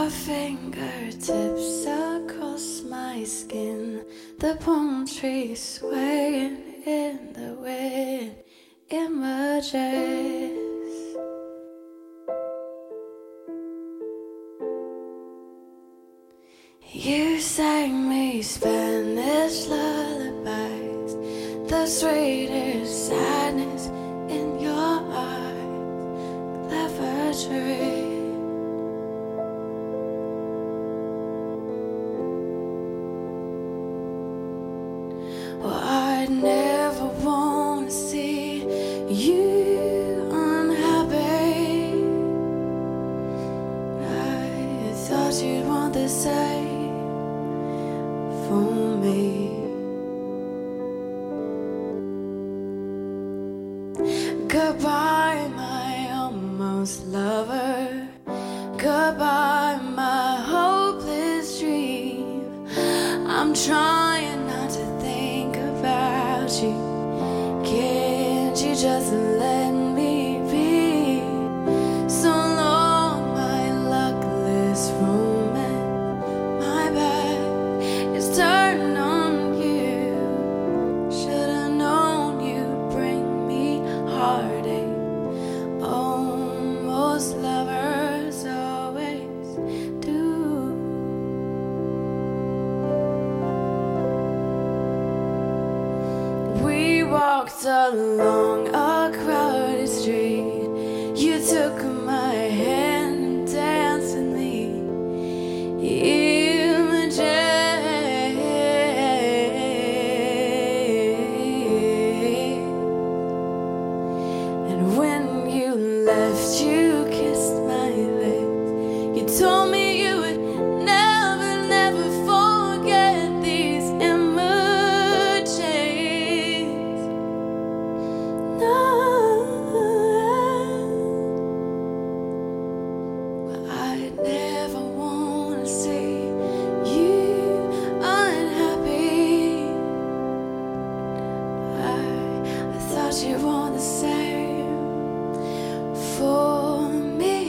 Your fingertips across my skin, the palm trees swaying in the wind, images. You sang me Spanish lullabies, the sweetest sadness in your eyes, clever dream. Well, I'd never want to see you unhappy. I thought you'd want the same for me. Goodbye, my almost lover. Goodbye, my hopeless dream. I'm trying not to think about you. Can't you just let me be? So long, my luckless romance. My back is turned on you. Should've known you'd bring me heartache. Almost lovers always do. We walked along a crowded street. You took my hand and danced with me. Images. And when you left, you kissed my lips. You told me you would never, never forget these images. I'd never want to see you unhappy. I thought you'd want the same for me.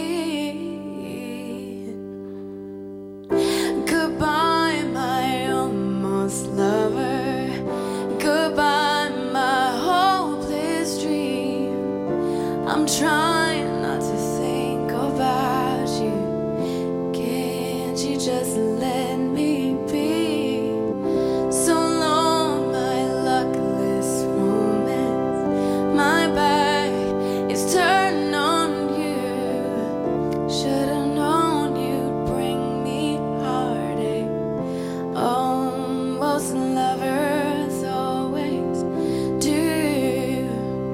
Goodbye, my almost lover. Goodbye, my hopeless dream. I'm trying not to think about you. Can't you just let me be? So long, my luckless romance. My back is turned on you. Should've known you'd bring me heartache. Almost lovers always do.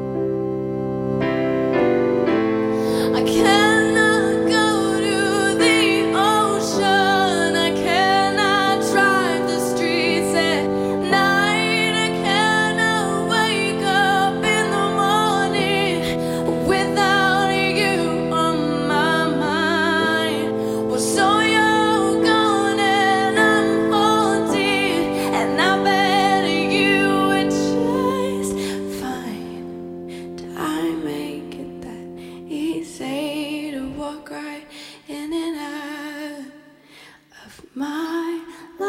I cannot go to the ocean. I cannot drive the streets at night. I cannot wake up in the morning without you on my mind. Well, so you're gone and I'm haunted, and I bet you would just fine. Did I make it that easy to walk right in and out of my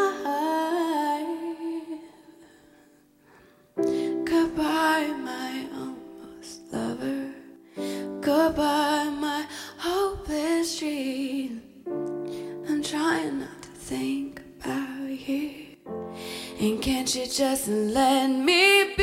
life? Goodbye, my almost lover. Goodbye, my hopeless dream. I'm trying not to think about you. And can't you just let me be?